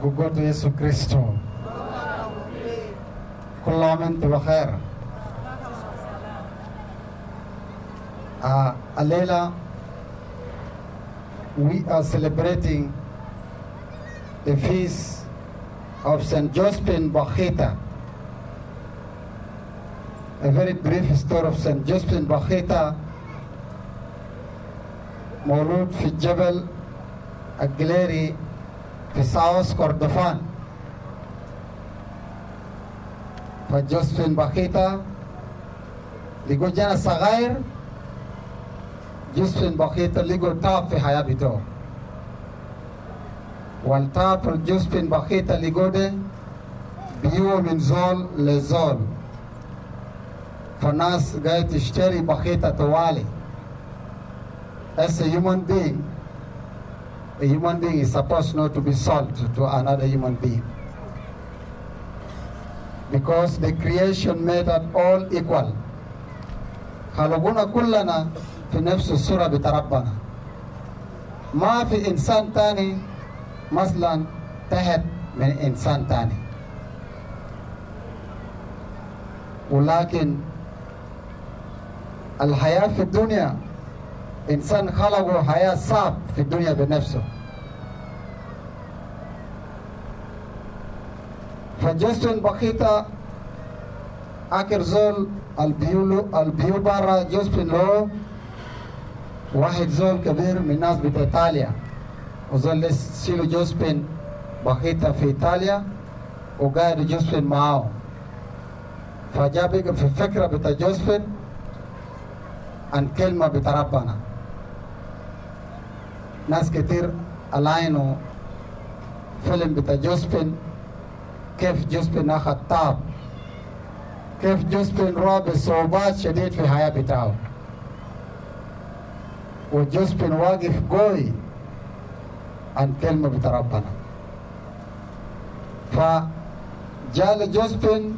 قوة يسوع كريستو كل عام وانتم بخير. الليلة we are celebrating the feast of St. Josephine Bakhita. A very brief story of St. Josephine Bakhita. مولود في الجبل الجليري في ساوس كردفان. فجوزفين باخيتا لقوا جانا صغير. جوزفين باخيتا لقوا تاب في حياة بتوع، والتاب جوزفين باخيتا لقوا ده بيو من زول لزول. فالناس قاعد تشتري باخيتا طوالي. As a human being is supposed not to be sold to another human being, because the creation made us all equal. خلقونا كلنا في نفس الصورة بتربنا. ما في إنسان تاني مثلا تحت من إنسان تاني. ولكن الحياة في الدنيا إنسان خلقه حياة صعب في الدنيا بنفسه. فجوزفين باخيتا آخر زول البيو برا جوزفين له واحد زول كبير من الناس بتاع إيطاليا، وزول سيلو جوزفين باخيتا في إيطاليا وقاعد جوزفين معاه. فجاء بقى في فكرة بتاع جوزفين عن كلمة بتاع ربنا. ناس كتير ألاينوا فيلم بتاع جوزفين، كيف جوزفين أخذ تاب، كيف جوزفين رأى بصعوبات شديد في الحياة بتاعه، وجوزفين واقف قوي عن كلمة بتاع ربنا. فجاء لجوزفين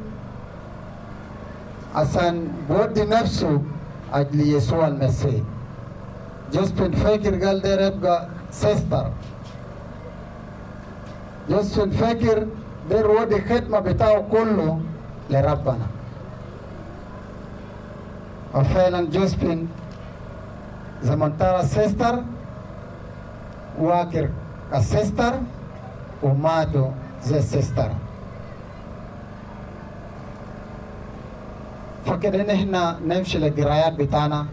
عشان بودي نفسه أجل يسوع المسيح. جوزفين فاكر قال ده يبقى سيستر. جوزفين فاكر ده ودي خدمة بتاعه كله لربنا. وفعلا جوزفين زمن ترى سيستر واكر كسيستر وماتوا زي السيستر. فكده نحن نمشي للقرايات بتاعنا.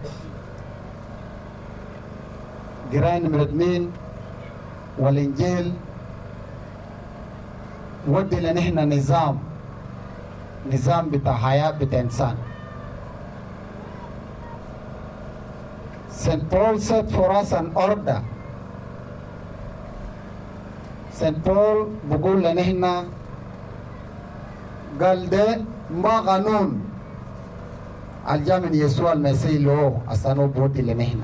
قراية نمرة 2 والإنجيل ودي لنحن نظام بتاع حياة بتاع إنسان. St. Paul set for us an order. St. Paul بقول لنحن قال ده ما قانون الجاء من يسوع المسيح له أصلا بودي لنحن،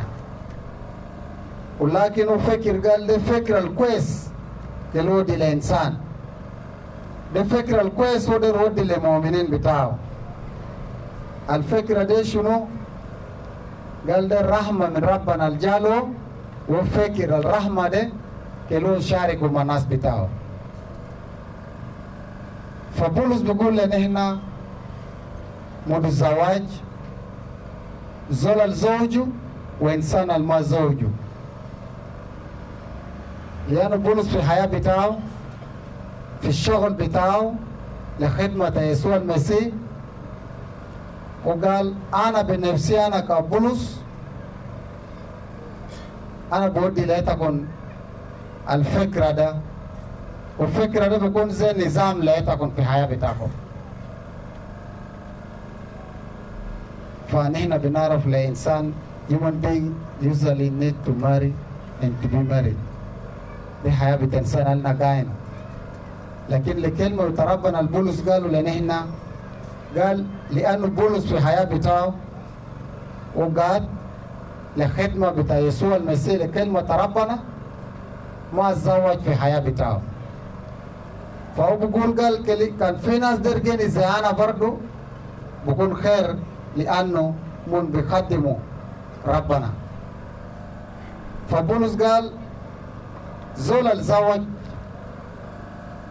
ولكن فكر قال ده فكرة الكويس كالودي لإنسان، ده فكرة الكويس وده ودي للمؤمنين بتاعه. الفكرة دي شنو؟ قال ده الرحمة من ربنا الجالو، وفكر الرحمة ده كلو شاركوا مع الناس بتاعه. فبولس بيقول لنحن مود الزواج زول الزوج وإنسان الما زوجه، لأنه بولس في الحياة بتاعه في الشغل بتاعه لخدمة يسوع المسيح، وقال أنا بنفسي أنا كبولس أنا بودي لا تكون الفكرة ده، والفكرة ده بيكون زي نظام لا تكون في الحياة بتاعكم. فنحن بنعرف لإنسان human being usually need to marry and to be married. دي حياة بتاع إنسان لنا قاين. لكن لكلمة ربنا البولس قالوا لنحن، قال لأنه بولس في الحياة بتاعه وقال لخدمة بتاع يسوع المسيح لكلمة ربنا ما تزوج في الحياة بتاعه. فهو بيقول قال كان في ناس درجين زي أنا برضو بكون خير، لأنه من بيخدموا ربنا. فبولس قال زول الزوج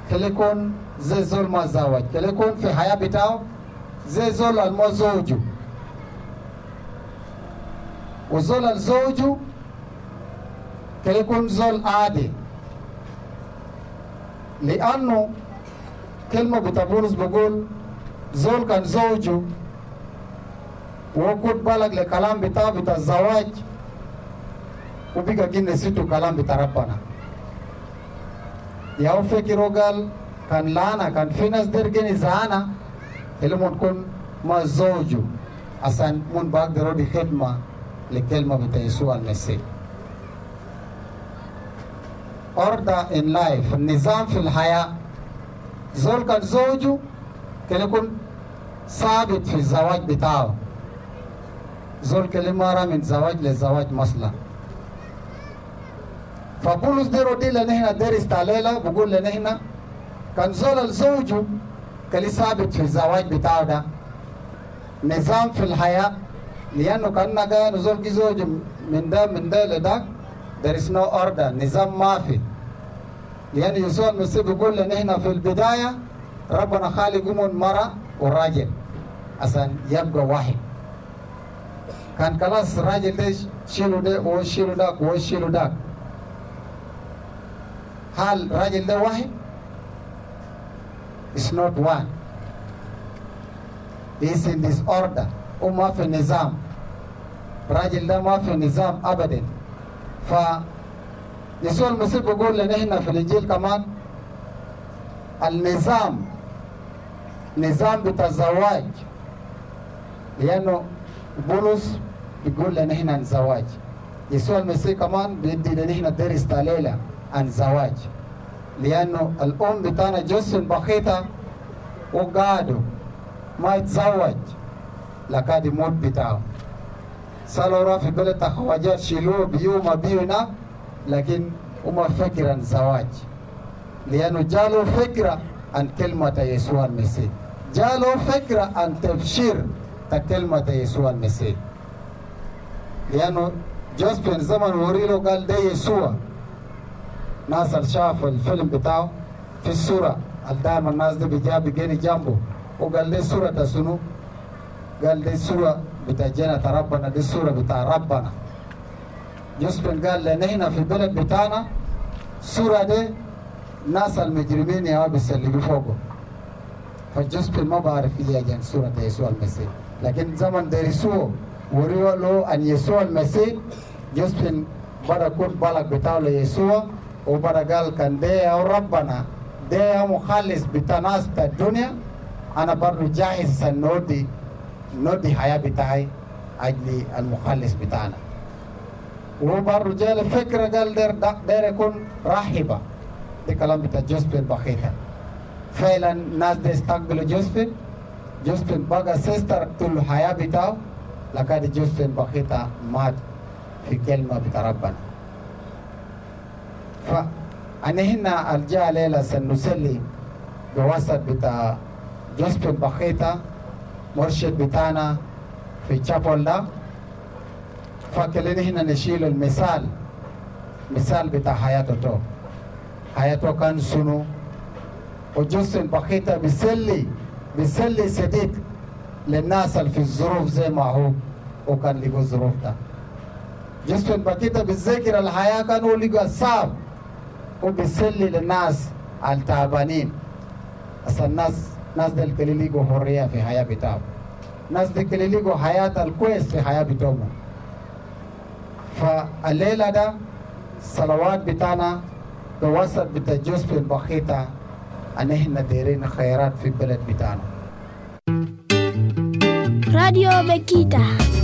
كليكون زي زول ما زواج كليكون في حياة بتاعه زي زول الما زوجه وزول الزوجه كليكون زول عادي لأنه كلمة بتبولس بقول زول كان زوجه وقد بلغ لكلام بتاع الزواج وبقى جين نسيتو كلام بتاع ربنا ياو فكروا قال كان لانا كان في ناس درجين زانا اللي ممكن ما زوجه عشان من بقدروا دي خدمة لكلمة بتاع يسوع المسيح. order in life النظام في الحياة زول كان زوجه كان يكون ثابت في الزواج بتاعه زول كلمة من زواج لزواج مثلا. فبولس ديرو دي لنهنا دير استعليلة بقول لنهنا كان زول الزوجه كان ثابت في الزواج بتاعه ده نظام في الحياة لأنه كان نجا نزول زوج من ده لده there is no order نظام ما في لأن يسوع المسيح بيقول لنا هنا في البداية ربنا خالقهم المرأة والراجل عشان يبقى واحد كان خلاص الراجل ده شيلوا ده وشيلوا داك وشيلوا داك هل الراجل ده واحد؟ It's not one He's in this order وما في النظام الراجل ده ما في النظام أبدا ف يسوع المسيح بيقول لنا هنا في الإنجيل كمان النظام نظام بتاع الزواج لأنه بولس بيقول لنا هنا عن زواج يسوع المسيح كمان بيدي لنا هنا درس تاليلة عن زواج لأنه الأم بتاعنا جوزفين بخيتها وقعدوا ما يتزوج لكاد يموت بتاعه صاروا في بلد خواجات شيلوه بيو ما بيو هناك لكن هم فكرة عن زواج لأنه جالوا فكرة عن كلمة يسوع المسيح جالوا فكرة عن تبشير كلمة يسوع المسيح لأنه جوزفين زمن وريله قال ده يسوع ناس شاف الفيلم بتاعه في الصورة دائما الناس دي بيجي جنبه وقال ده صورة تسنو قال دي صورة بتاع جنة ربنا دي صورة بتاع ربنا جوزفين قال لنا هنا في البلد بتاعنا صورة دي ناس المجرمين يا بيسلموا فوقه فجوزفين ما بعرف ليه جان صورة يسوع المسيح لكن زمن درسوه وريوا أن يسوع المسيح جوزفين بدا كون بالك بتاعه ليسوع وبدا قال كان ده يا ربنا ده يا مخلص بتاع ناس بتاع الدنيا أنا برضو جاهز نودي حياة بتاعي أجل المخلص بتاعنا وبرضو جاء الفكرة قال دير يكون راهبة ده كلام بتاع جوزفين بخيتها فعلا الناس دي استقبلوا جوزفين بقى سيستر طول الحياة بتاعه لكن جوزفين بخيتها مات في كلمة بتاع ربنا فأنا هنا الجاء ليلة سنسلي بواسط بتاع جوزفين بخيتها مرشد بتاعنا في تشابول ده فكلنا هنا نشيل المثال بتاع حياته كان سنو وجوزفين بخيتها بيسلي سديد للناس اللي في الظروف زي ما هو وكان لقوا الظروف ده جوزفين بخيتها بالذكر الحياة كانوا لقوا الصعب وبيسلي للناس التعبانين أصل الناس دي اللي لقوا حرية في حياة بتاعهم الناس دي اللي لقوا حياة الكويس في حياة بتاعهم فالليلة ده صلوات بتاعنا بوسط بتاع جوزفين بخيتها أن احنا دايرين خيرات في البلد بتاعنا. راديو بكيتا.